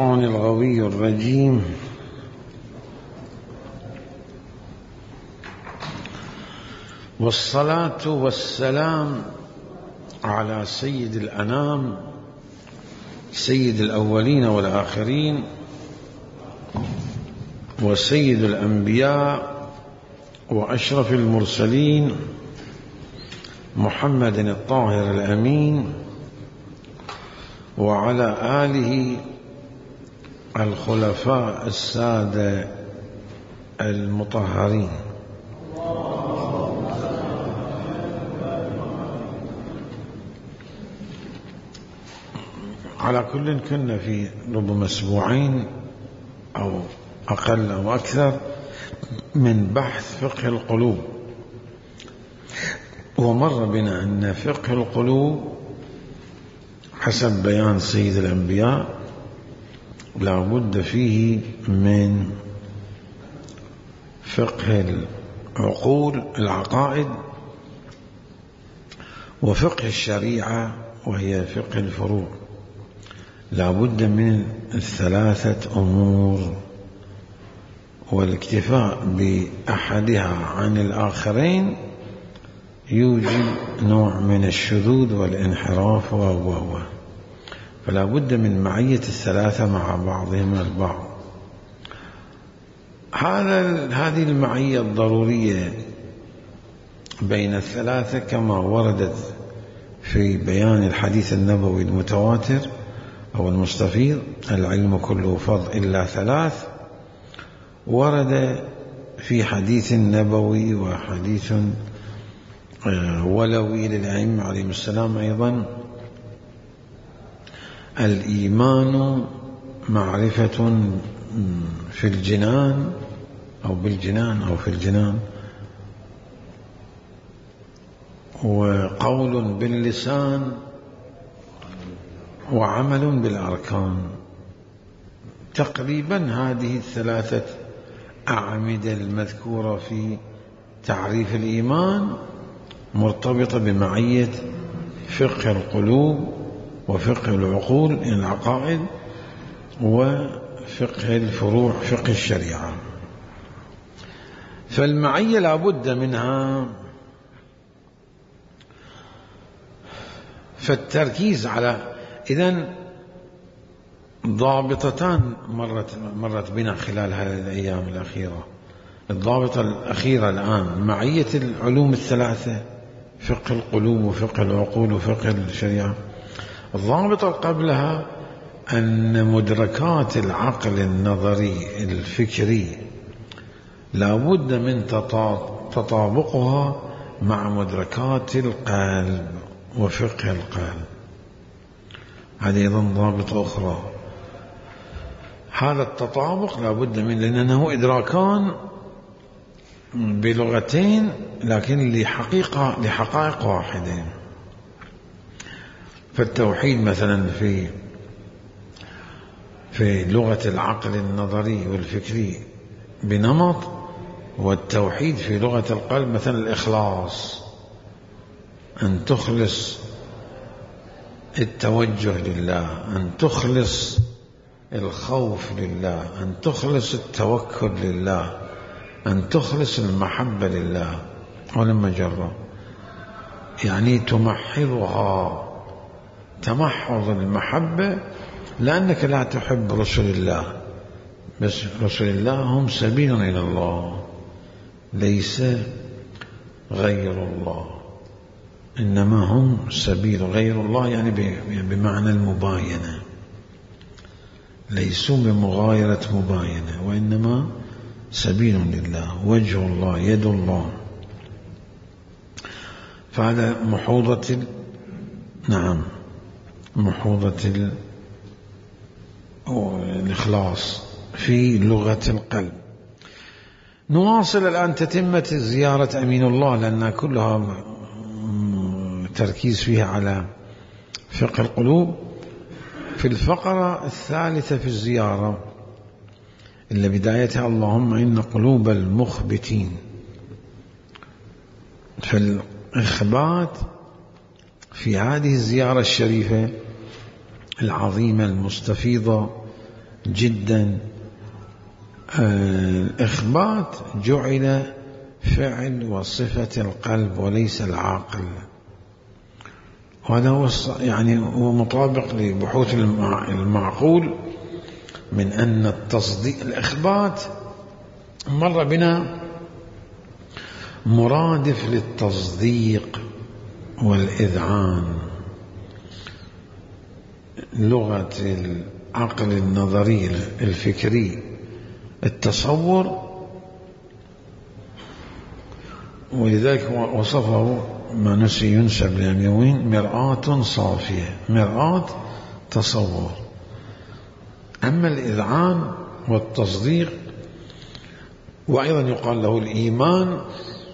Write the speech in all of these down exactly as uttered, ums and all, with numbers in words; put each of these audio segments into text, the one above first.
الشيطان الغوي الرجيم. والصلاة والسلام على سيد الأنام سيد الأولين والآخرين وسيد الأنبياء وأشرف المرسلين محمد الطاهر الأمين وعلى آله الخلفاء السادة المطهرين. على كل كنا في ربما أسبوعين أو أقل أو أكثر من بحث فقه القلوب، ومر بنا أن فقه القلوب حسب بيان سيد الأنبياء لا بد فيه من فقه العقول العقائد وفقه الشريعة وهي فقه الفروع. لا بد من الثلاثة أمور، والاكتفاء بأحدها عن الآخرين يوجب نوع من الشذوذ والانحراف و فلا بد من معية الثلاثة مع بعضهم البعض. هذا هذه المعية الضرورية بين الثلاثة كما وردت في بيان الحديث النبوي المتواتر أو المستفيض: العلم كله فرض إلا ثلاث. ورد في حديث نبوي وحديث ولوي للأئمة عليهم السلام أيضا: الإيمان معرفة في الجنان أو بالجنان أو في الجنان، وقول باللسان، وعمل بالأركان. تقريبا هذه الثلاثة أعمدة المذكورة في تعريف الإيمان مرتبطة بمعية فقه القلوب وفقه العقول العقائد وفقه الفروع فقه الشريعة. فالمعية لا بد منها. فالتركيز على إذن ضابطتان مرت مرت بنا خلال هذه الأيام الأخيرة. الضابطة الأخيرة الآن معية العلوم الثلاثة: فقه القلوب وفقه العقول وفقه الشريعة. الضابطة قبلها أن مدركات العقل النظري الفكري لا بد من تطابقها مع مدركات القلب وفقه القلب. هذه أيضا ضابطة أخرى. هذا التطابق لا بد من، لأنه إدراكان بلغتين لكن لحقيقة لحقائق واحدة. فالتوحيد مثلا في في لغة العقل النظري والفكري بنمط، والتوحيد في لغة القلب مثلا الإخلاص، أن تخلص التوجه لله، أن تخلص الخوف لله، أن تخلص التوكل لله، أن تخلص المحبة لله. ولما جرى يعني تمحضها تمحض المحبة، لأنك لا تحب رسل الله، بس رسل الله هم سبيل إلى الله، ليس غير الله، إنما هم سبيل. غير الله يعني بمعنى المباينة، ليسوا بمغايرة مباينة، وإنما سبيل لله، وجه الله، يد الله. فهذا محوضة ال... نعم محوضة الإخلاص في لغة القلب. نواصل الآن تتمة زيارة أمين الله، لأن كلها تركيز فيها على فقه القلوب. في الفقرة الثالثة في الزيارة اللي بدايتها: اللهم إن قلوب المخبتين. فالإخبات في هذه الزيارة الشريفة العظيمة المستفيضة جدا. الإخبات جعل فعل وصفة القلب وليس العقل، وهذا هو يعني هو مطابق لبحوث المعقول من أن التصديق الإخبات مر بنا مرادف للتصديق والإذعان. لغة العقل النظري الفكري التصور، ولذلك وصفه ما نسي ينسب لليمين مرآة صافية، مرآة تصور. أما الإذعان والتصديق، وأيضا يقال له الإيمان،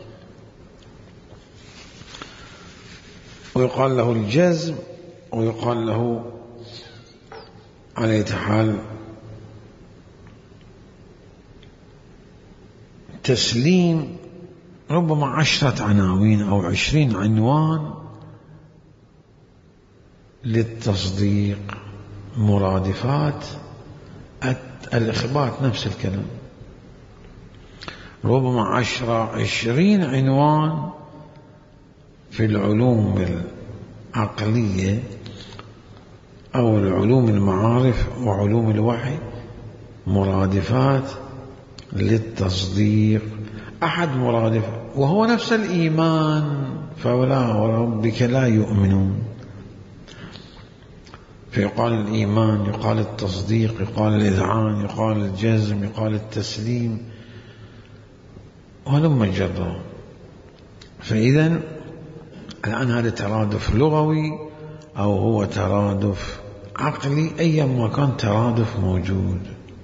ويقال له الجزم، ويقال له على أي حال تسليم، ربما عشرة عناوين أو عشرين عنوان للتصديق، مرادفات الإخبات نفس الكلام، ربما عشرة عشرين عنوان في العلوم العقلية أو العلوم المعارف وعلوم الوحي، مرادفات للتصديق. أحد مرادف وهو نفس الإيمان، فولا وربك لا يؤمنون، فيقال الإيمان، يقال التصديق، يقال الإذعان، يقال الجزم، يقال التسليم، وهلم جرا. فإذا الآن هذا ترادف لغوي أو هو ترادف عقلي، أيما كان ترادف موجود.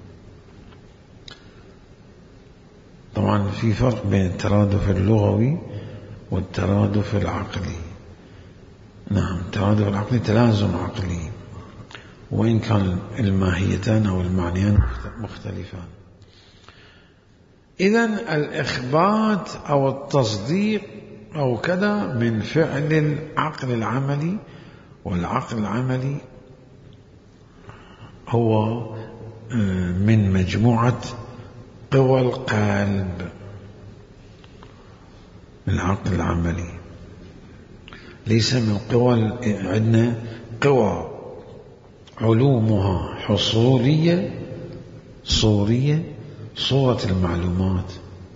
طبعا في فرق بين الترادف اللغوي والترادف العقلي. نعم، الترادف العقلي تلازم عقلي، وإن كان الماهيتان أو المعنيان مختلفان. إذن الإخبات أو التصديق أو كذا من فعل العقل العملي، والعقل العملي هو من مجموعة قوى القلب. العقل العملي ليس من قوى، عندنا قوى علومها حصولية صورية، صورة المعلومات،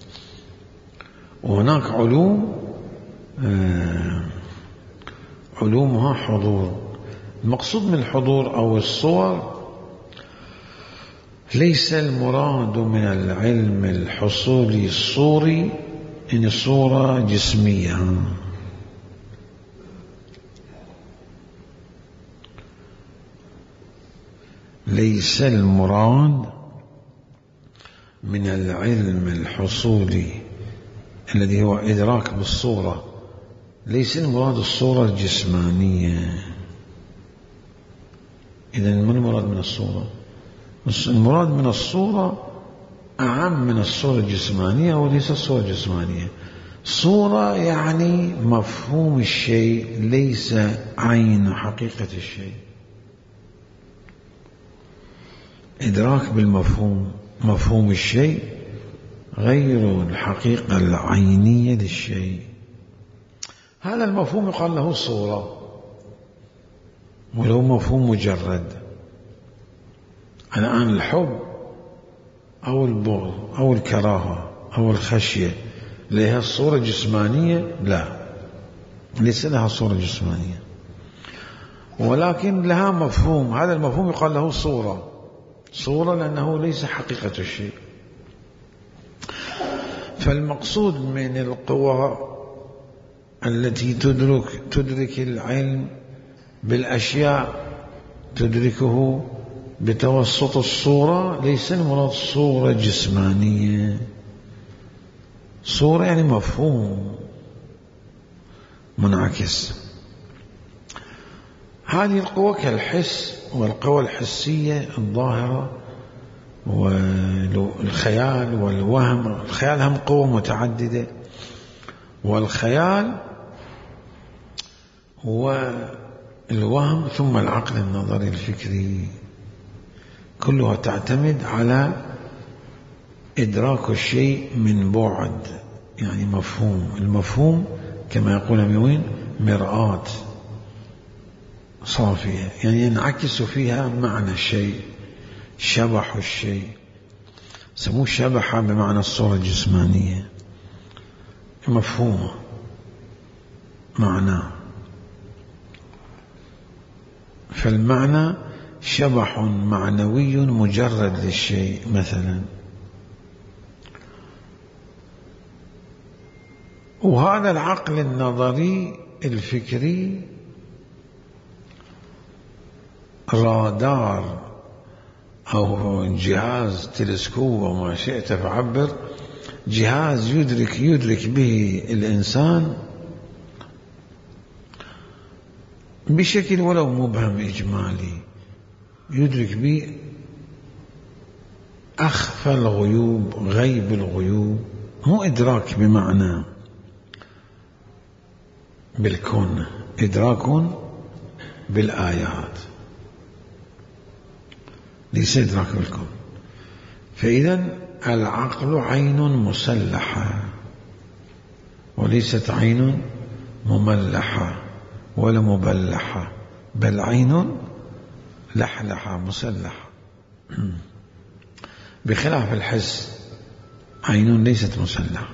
وهناك علوم علومها حضور. المقصود من الحضور أو الصور ليس المراد من العلم الحصولي الصوري إن صورة جسمية، ليس المراد من العلم الحصولي الذي هو إدراك بالصورة، ليس المراد الصورة الجسمانية. إذن ما المراد من الصورة؟ المراد من الصورة أعم من الصورة الجسمانية، وليس الصورة الجسمانية. صورة يعني مفهوم الشيء، ليس عين حقيقة الشيء. إدراك بالمفهوم، مفهوم الشيء غير الحقيقة العينية للشيء. هذا المفهوم يقال له صورة، ولو مفهوم مجرد. الآن الحب أو البغض أو الكراهة أو الخشية لها صورة جسمانية؟ لا، ليس لها صورة جسمانية، ولكن لها مفهوم. هذا المفهوم يقال له صورة، صورة لأنه ليس حقيقة الشيء. فالمقصود من القوى التي تدرك تدرك العلم بالأشياء، تدركه بتوسط الصورة، ليس المراد صورة جسمانية. صورة يعني مفهوم منعكس. هذه القوى كالحس والقوى الحسية الظاهرة والخيال والوهم. الخيال هم قوة متعددة، والخيال والوهم ثم العقل النظري الفكري. كلها تعتمد على إدراك الشيء من بعد، يعني مفهوم. المفهوم كما يقول هيموين مرآة صافية، يعني ينعكس فيها معنى الشيء، شبح الشيء، سموه شبح بمعنى الصورة الجسمانية، مفهومة معناه. فالمعنى شبح معنوي مجرد للشيء مثلا. وهذا العقل النظري الفكري رادار أو جهاز تلسكوب وما شئت فعبر، جهاز يدرك يدرك به الإنسان بشكل ولو مبهم إجمالي، يدرك به أخفى الغيوب، غيب الغيوب، مو إدراك بمعنى بالكون، إدراك بالآيات، ليس إدراك بالكون. فإذا العقل عين مسلحة وليست عين مملحة ولا مبلحة، بل عين لحلحة مسلحة، بخلاف الحس عين ليست مسلحة.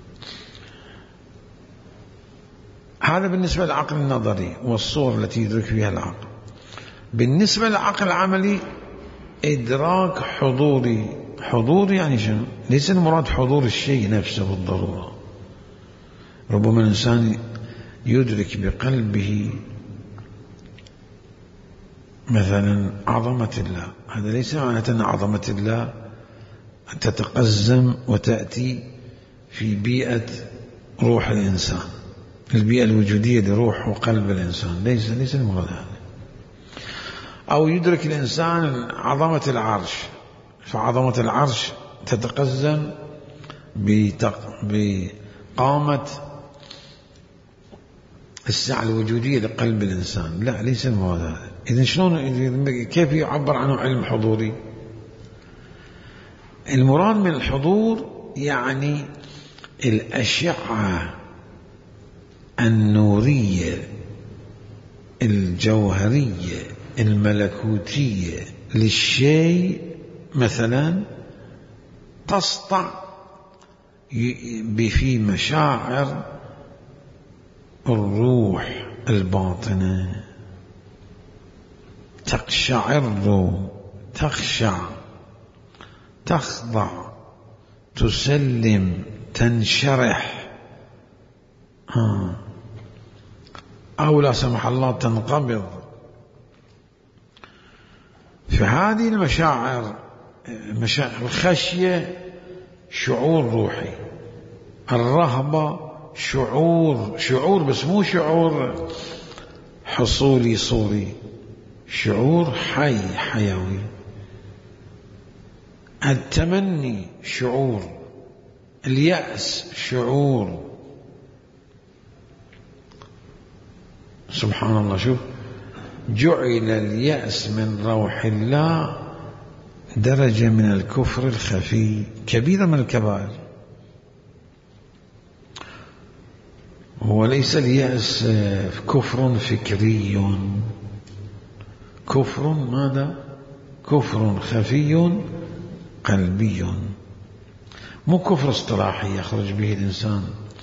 هذا بالنسبة للعقل النظري والصور التي يدرك فيها العقل. بالنسبة للعقل العملي إدراك حضوري. حضور يعني شنو؟ ليس المراد حضور الشيء نفسه بالضرورة. ربما الإنسان يدرك بقلبه مثلا عظمة الله، هذا ليس معنى أن عظمة الله تتقزم وتأتي في بيئة روح الإنسان، البيئة الوجودية لروح وقلب الإنسان، ليس ليس المراد هذا. أو يدرك الإنسان عظمة العرش، فعظمة العرش تتقزم بقامة السعة الوجودية لقلب الإنسان، لا ليس المراد هذا. إذن شلون كيف يعبر عنه علم حضوري؟ المراد من الحضور يعني الأشعة النورية الجوهرية الملكوتية للشيء، مثلا تسطع في مشاعر الروح الباطنة، تقشعر، تخشع، تخضع، تسلم، تنشرح، ها أو لا سمح الله تنقبض. فهذه المشاعر، مشاعر الخشية شعور روحي، الرهبة شعور شعور بس مو شعور حصولي صوري، شعور حي حيوي. التمني شعور، اليأس شعور. سبحان الله، شوف، جعل اليأس من روح الله درجة من الكفر الخفي، كبيرة من الكبائر. وليس اليأس كفر فكري، كفر ماذا؟ كفر خفي قلبي، مو كفر اصطلاحي يخرج به الإنسان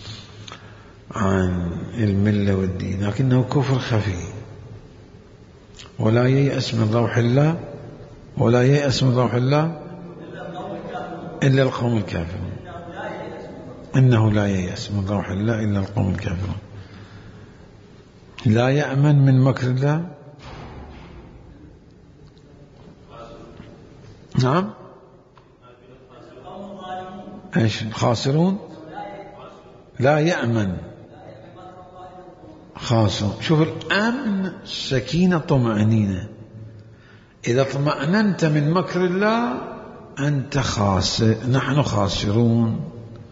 عن الملة والدين، لكنه كفر خفي. ولا ييأس من روح الله، ولا ييأس من روح الله إلا القوم الكافرون. إنه لا ييأس من روح الله إلا القوم الكافرون. لا يأمن من مكر الله. نعم، ايش خاسرون؟ لا يأمن، خاسر. شوف الأمن سكينة طمأنينة. إذا اطمأننت من مكر الله أنت خاسر، نحن خاسرون.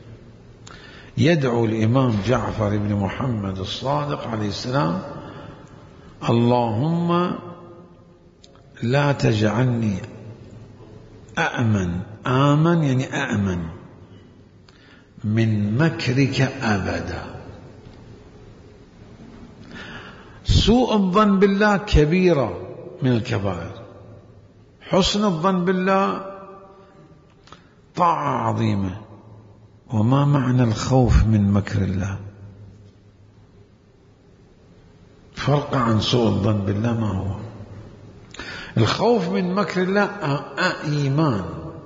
يدعو الإمام جعفر بن محمد الصادق عليه السلام: اللهم لا تجعلني أأمن، آمن يعني أأمن من مكرك أبدا. سوء الظن بالله كبيرة من الكبائر، حسن الظن بالله طاعة عظيمة. وما معنى الخوف من مكر الله؟ فرق عن سوء الظن بالله ما هو؟ الخوف من مكر الله إيمان،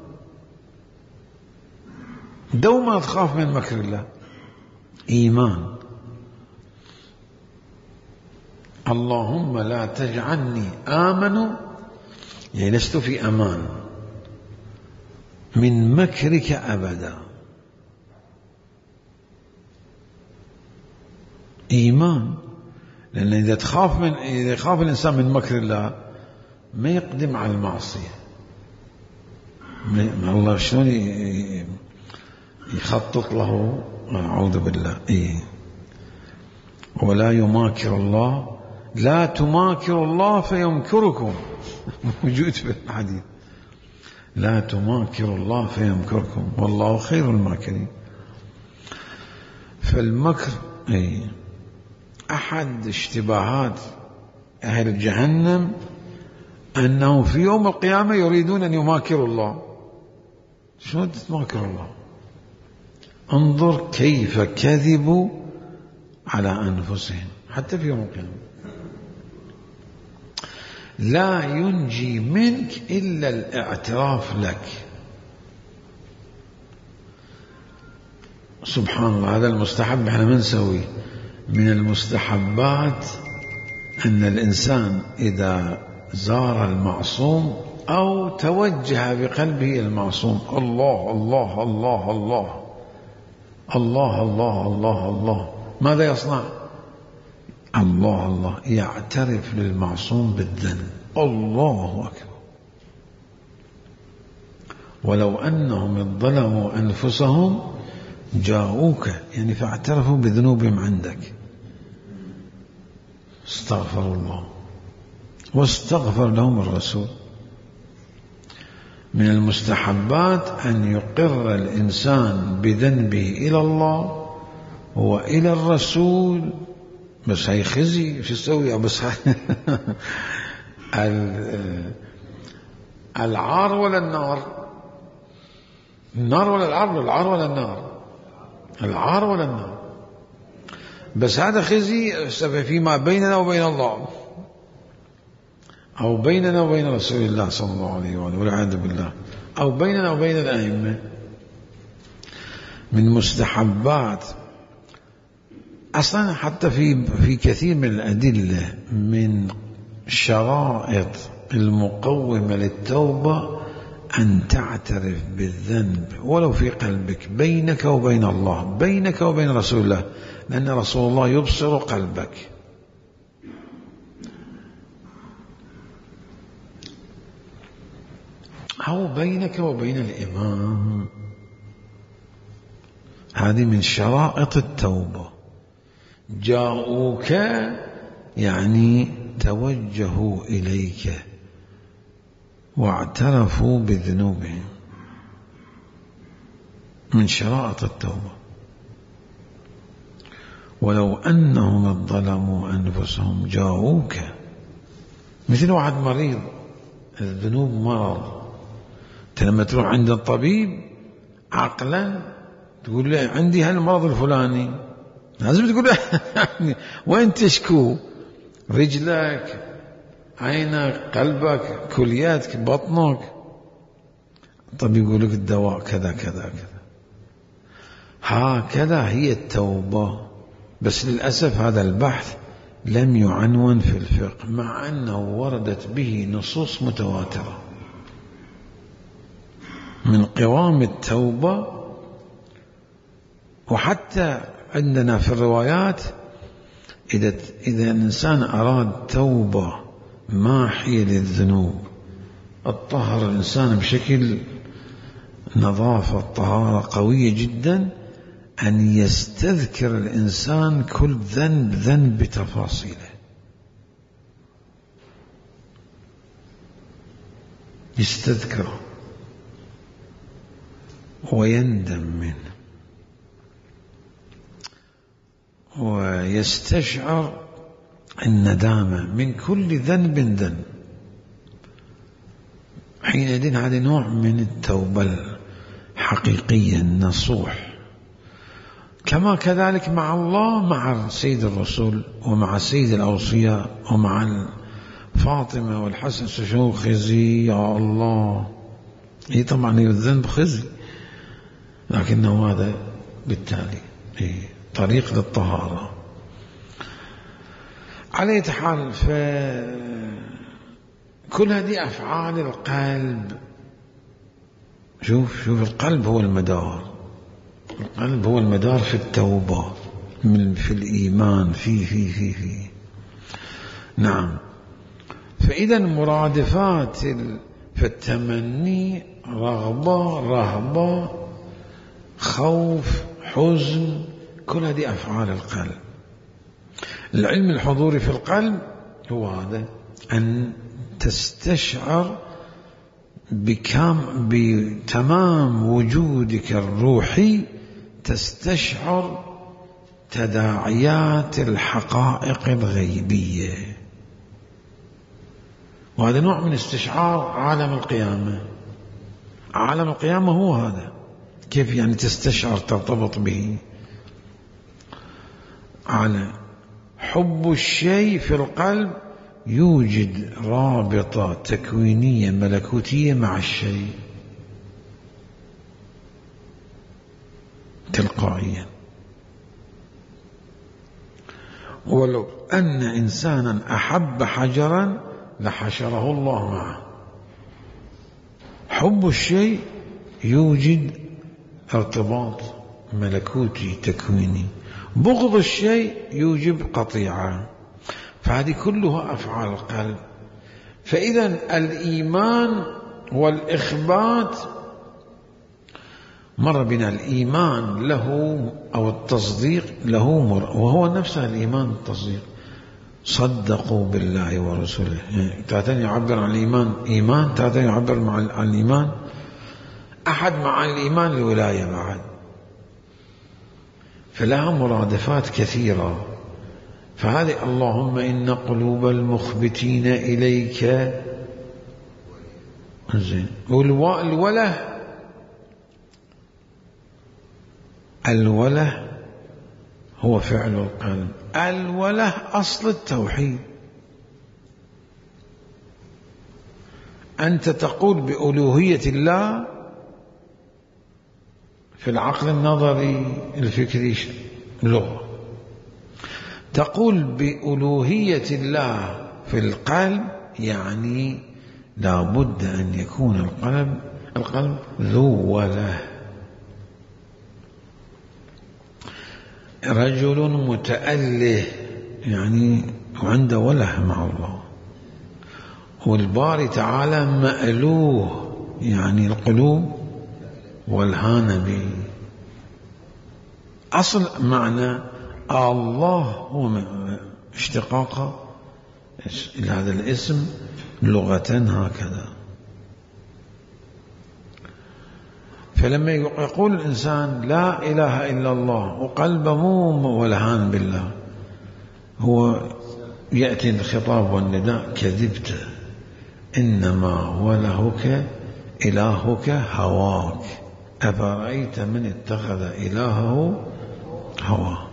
دوما تخاف من مكر الله إيمان. اللهم لا تجعلني آمن، يعني لست في أمان من مكرك أبدا، إيمان. لأن إذا تخاف من إذا يخاف الإنسان من مكر الله ما يقدم على المعصية. ما الله شلون يخطط له؟ أعوذ بالله. إيه؟ ولا يماكر الله، لا تماكر الله فيمكركم، موجود في الحديث. لا تماكر الله فيمكركم والله خير الماكرين. فالمكر إيه؟ أحد اشتباهات أهل جهنم أنهم في يوم القيامة يريدون أن يماكروا الله. شو تماكر الله؟ انظر كيف كذبوا على أنفسهم حتى في يوم القيامة. لا ينجي منك إلا الاعتراف لك. سبحان الله، هذا المستحب احنا ما نسويه. من المستحبات أن الإنسان إذا زار المعصوم أو توجه بقلبه المعصوم الله الله الله الله الله الله الله الله، ماذا يصنع؟ الله الله، يعترف للمعصوم بالذنب. الله أكبر. ولو أنهم ظلموا أنفسهم جاءوك، يعني فاعترفوا بذنوبهم عندك، استغفر الله واستغفر لهم الرسول. من المستحبات أن يقر الإنسان بذنبه إلى الله وإلى الرسول. بس هي خزي شو يسوي؟ بس العار ولا النار؟ النار ولا العار؟ العار ولا النار؟ العار ولا النار؟ بس هذا خزي فيما بيننا وبين الله، أو بيننا وبين رسول الله صلى الله عليه وآله والعياذ بالله، أو بيننا وبين الأئمة. من مستحبات أصلا حتى في في كثير من الأدلة من شرائط المقومة للتوبة أن تعترف بالذنب ولو في قلبك، بينك وبين الله، بينك وبين رسول الله، لأن رسول الله يبصر قلبك. أو بينك وبين الإمام. هذه من شرائط التوبة. جاءوك يعني توجهوا إليك واعترفوا بذنوبهم، من شرائط التوبة. ولو أنهم ظلموا أنفسهم جاءوك، مثل واحد مريض، الذنوب مرض، لما تروح عند الطبيب عقلا تقول له عندي هالمرض الفلاني، لازم تقول له وين تشكو؟ رجلك، عينك، قلبك، كلياتك، بطنك. طب يقول لك الدواء كذا كذا كذا. هكذا هي التوبة. بس للأسف هذا البحث لم يعنون في الفقه، مع أنه وردت به نصوص متواترة من قوام التوبة. وحتى عندنا في الروايات إذا إذا الإنسان أراد توبة ماحية للذنوب، الطهر الإنسان بشكل نظافة، طهارة قوية جدا، أن يستذكر الإنسان كل ذنب ذنب بتفاصيله، يستذكره ويندم منه ويستشعر الندامة من كل ذنب ذنب. حينئذ هذا نوع من التوبة الحقيقية النصوح. كما كذلك مع الله، مع سيد الرسول ومع سيد الأوصياء ومع فاطمة والحسن، شو خزي يا الله. هي طبعا الذنب خزي، لكنه هذا بالتالي طريق للطهارة. على أي حال، فكل هذه أفعال القلب. شوف شوف القلب هو المدار، القلب هو المدار في التوبة، في الإيمان، في في في في نعم. فإذا مرادفات في التمني رغبة، رهبة، خوف، حزن، كل هذه أفعال القلب. العلم الحضوري في القلب هو هذا، أن تستشعر بكام بتمام وجودك الروحي، تستشعر تداعيات الحقائق الغيبية. وهذا نوع من استشعار عالم القيامة. عالم القيامة هو هذا. كيف يعني تستشعر، ترتبط به؟ على حب الشيء في القلب يوجد رابطة تكوينية ملكوتية مع الشيء تلقائيا. ولو أن إنسانا أحب حجرا لحشره الله معه. حب الشيء يوجد ارتباط ملكوتي تكويني، بغض الشيء يوجب قطيعة. فهذه كلها أفعال القلب. فإذا الإيمان والإخبات، مر بنا الإيمان له أو التصديق له مر، وهو نفسه الإيمان التصديق. صدقوا بالله ورسوله، يعني تاتين يعبر عن الإيمان إيمان، تاتين يعبر عن الإيمان أحد مع الإيمان الولاية بعد. فلها مرادفات كثيرة. فهذه اللهم إن قلوب المخبتين إليك زين. والوله، الوله هو فعل القلب. الوله أصل التوحيد. أنت تقول بألوهية الله في العقل النظري الفكري لغة، تقول بألوهية الله في القلب، يعني لا بد أن يكون القلب القلب ذو وله. رجل متأله يعني عنده وله مع الله. والباري تعالى مألوه يعني القلوب والهان به. أصل معنى الله هو اشتقاق هذا الاسم لغة هكذا. فلما يقول الإنسان لا إله إلا الله وقلبه مو ولهان بالله، هو يأتي الخطاب والنداء كذبت، إنما ولهك إلهك هواك، أفرأيت من اتخذ إلهه هواه.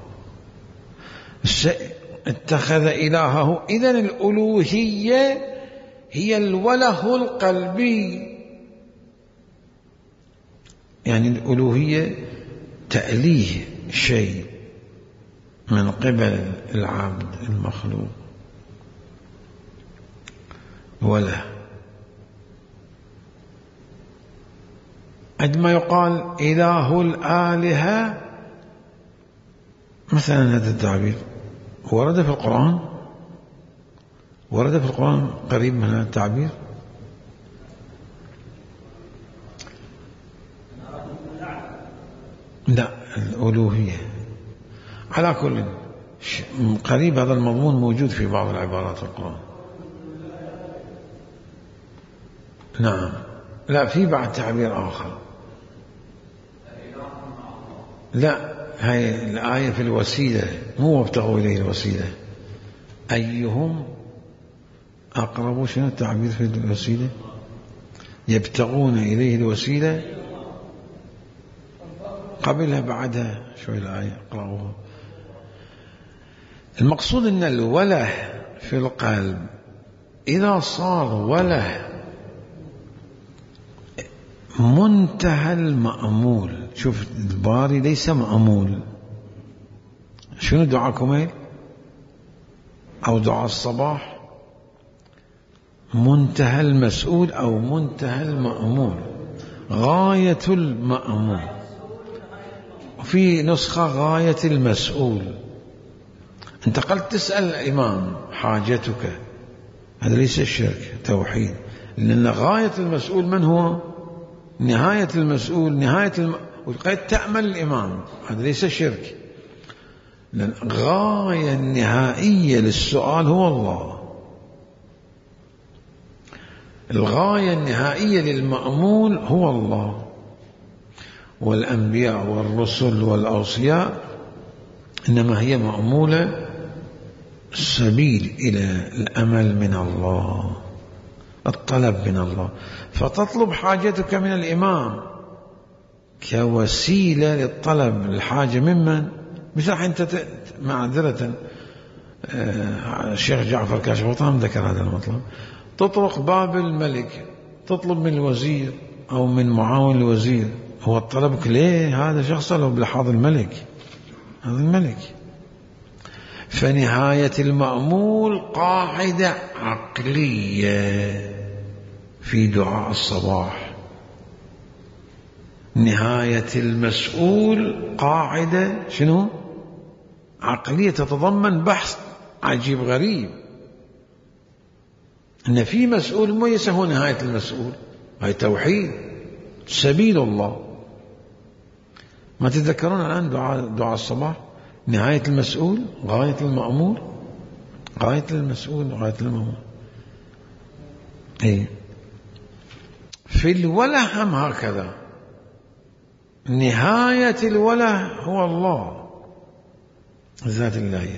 اتخذ إلهه. إذن الألوهية هي الوله القلبي، يعني الألوهية تأليه شيء من قبل العبد المخلوق وله. عندما يقال إله الآلهة مثلا، هذا التعبير ورد في القرآن، ورد في القرآن قريب من هذا التعبير. لا، الألوهية على كل قريب هذا المضمون موجود في بعض العبارات في القرآن. نعم، لا، في بعد تعبير آخر لا، هاي الآية في الوسيلة، مو وابتغوا إليه الوسيلة. أيهم أقرب، شنو التعبير في الوسيلة؟ يبتغون إليه الوسيلة، قبلها بعدها شوي الآية اقرأوها. المقصود أن الوله في القلب إذا صار وله منتهى المأمول. شوف الباري ليس مأمول. شنو دعاء كميل أو دعاء الصباح؟ منتهى المسؤول أو منتهى المأمول، غاية المأمول. في نسخة غاية المسؤول. انت قلت تسأل الإمام حاجتك، هذا ليس الشرك، توحيد. لأن غاية المسؤول من هو؟ نهاية المسؤول، نهاية الم... وقد تأمل الإمام، هذا ليس شرك. لأن غاية النهائية للسؤال هو الله. الغاية النهائية للمأمول هو الله. والأنبياء والرسل والأوصياء إنما هي مأمولة السبيل إلى الأمل من الله، الطلب من الله. فتطلب حاجتك من الإمام كوسيلة للطلب الحاجة ممن؟ مثل أنت معذرة الشيخ جعفر كاشف غطام ذكر هذا المطلب. تطرق باب الملك، تطلب من الوزير أو من معاون الوزير، هو طلبك ليه؟ هذا شخص له بلحاظ الملك، هذا الملك. فنهاية المأمول قاعدة عقلية في دعاء الصباح. نهاية المسؤول قاعدة شنو؟ عقلية، تتضمن بحث عجيب غريب. أن في مسؤول ليس هو نهاية المسؤول، هاي توحيد سبيل الله. ما تتذكرون الآن دعاء, دعاء الصباح؟ نهاية المسؤول غاية المأمور، غاية المسؤول غاية المأمور. إيه؟ في الوله هم هكذا، نهاية الوله هو الله ذات الله.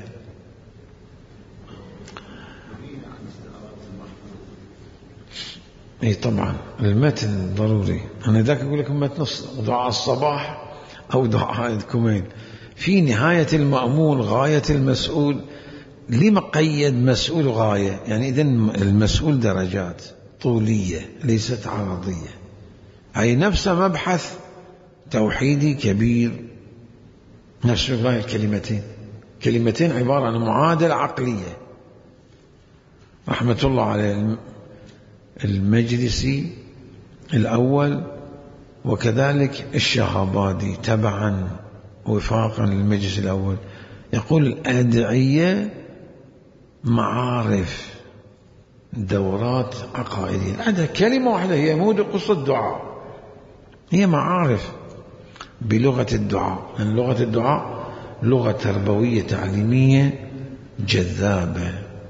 اي طبعا المتن ضروري. انا ذاك اقول لكم متن دعاء الصباح او دعاء الكمين. في نهاية المأمول غاية المسؤول. لما قيد مسؤول غاية؟ يعني إذن المسؤول درجات طولية ليست عرضية. أي نفس مبحث توحيدي كبير، نفس غاية الكلمتين. كلمتين عبارة عن معادلة عقلية. رحمة الله عليه المجلسي الأول وكذلك الشهابادي تبعا وفاقا للمجلس الأول، يقول الأدعية معارف، دورات عقائدية. هذا كلمة واحدة هي مو قصة دعاء، هي معارف بلغة الدعاء. لأن لغة الدعاء لغة تربوية تعليمية جذابة،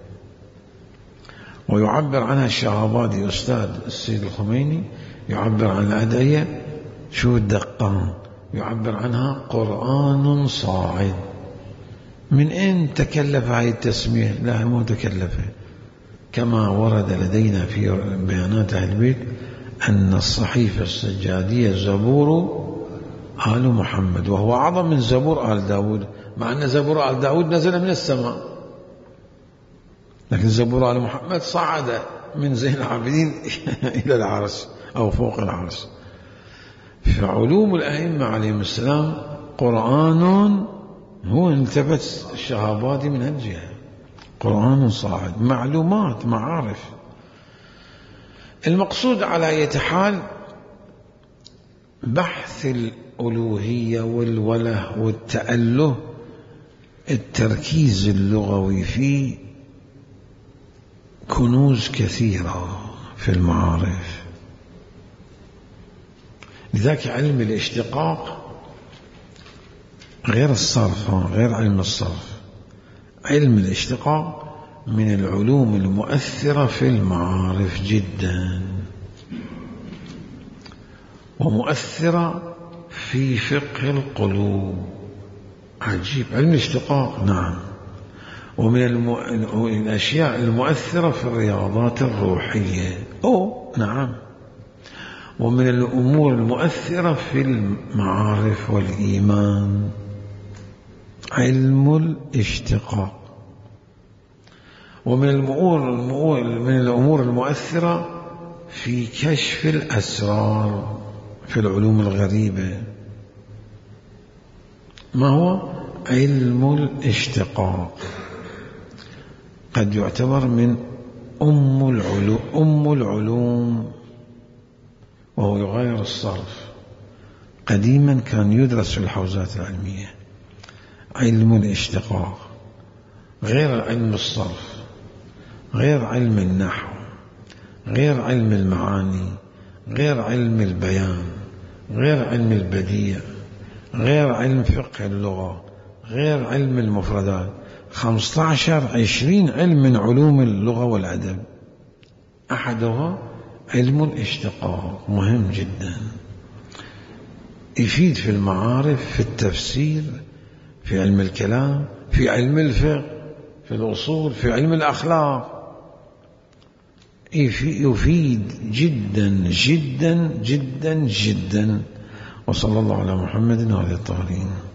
ويعبر عنها الشهابادي أستاذ السيد الخميني، يعبر عن الأدعية شو الدقان، يعبر عنها قرآن صاعد. من أين تكلف هذه التسمية؟ لا، مو تكلفه. كما ورد لدينا في بيانات أهل البيت أن الصحيفة السجادية زبور آل محمد، وهو أعظم من زبور آل داود، مع أن زبور آل داود نزل من السماء، لكن زبور آل محمد صعد من زين العابدين إلى العرش أو فوق العرش. فعلوم الأئمة عليهم السلام قرآن، هو التفت الشهابادي من هالجهة، قرآن صاعد، معلومات، معارف. المقصود على أي حال بحث الألوهية والوله والتأله، التركيز اللغوي فيه كنوز كثيرة في المعارف. لذلك علم الاشتقاق غير الصرف، غير علم الصرف. علم الاشتقاق من العلوم المؤثرة في المعارف جدا، ومؤثرة في في فقه القلوب. عجيب، علم الاشتقاق. نعم. ومن المو... الأشياء المؤثرة في الرياضات الروحية. أو نعم. ومن الأمور المؤثرة في المعارف والإيمان علم الاشتقاق. ومن الأمور من الأمور المؤثرة في كشف الأسرار في العلوم الغريبة. ما هو علم الاشتقاق؟ قد يعتبر من أم العلوم, أم العلوم وهو يغير الصرف. قديما كان يدرس في الحوزات العلمية علم الاشتقاق، غير علم الصرف، غير علم النحو، غير علم المعاني، غير علم البيان، غير علم البديع، غير علم فقه اللغة، غير علم المفردات. خمسة عشر عشرين علم من علوم اللغة والأدب، أحدها علم الاشتقاق. مهم جدا، يفيد في المعارف، في التفسير، في علم الكلام، في علم الفقه، في الأصول، في علم الأخلاق. يفيد جدا جدا جدا جدا. وصلى الله على محمد وعلى الطاهرين.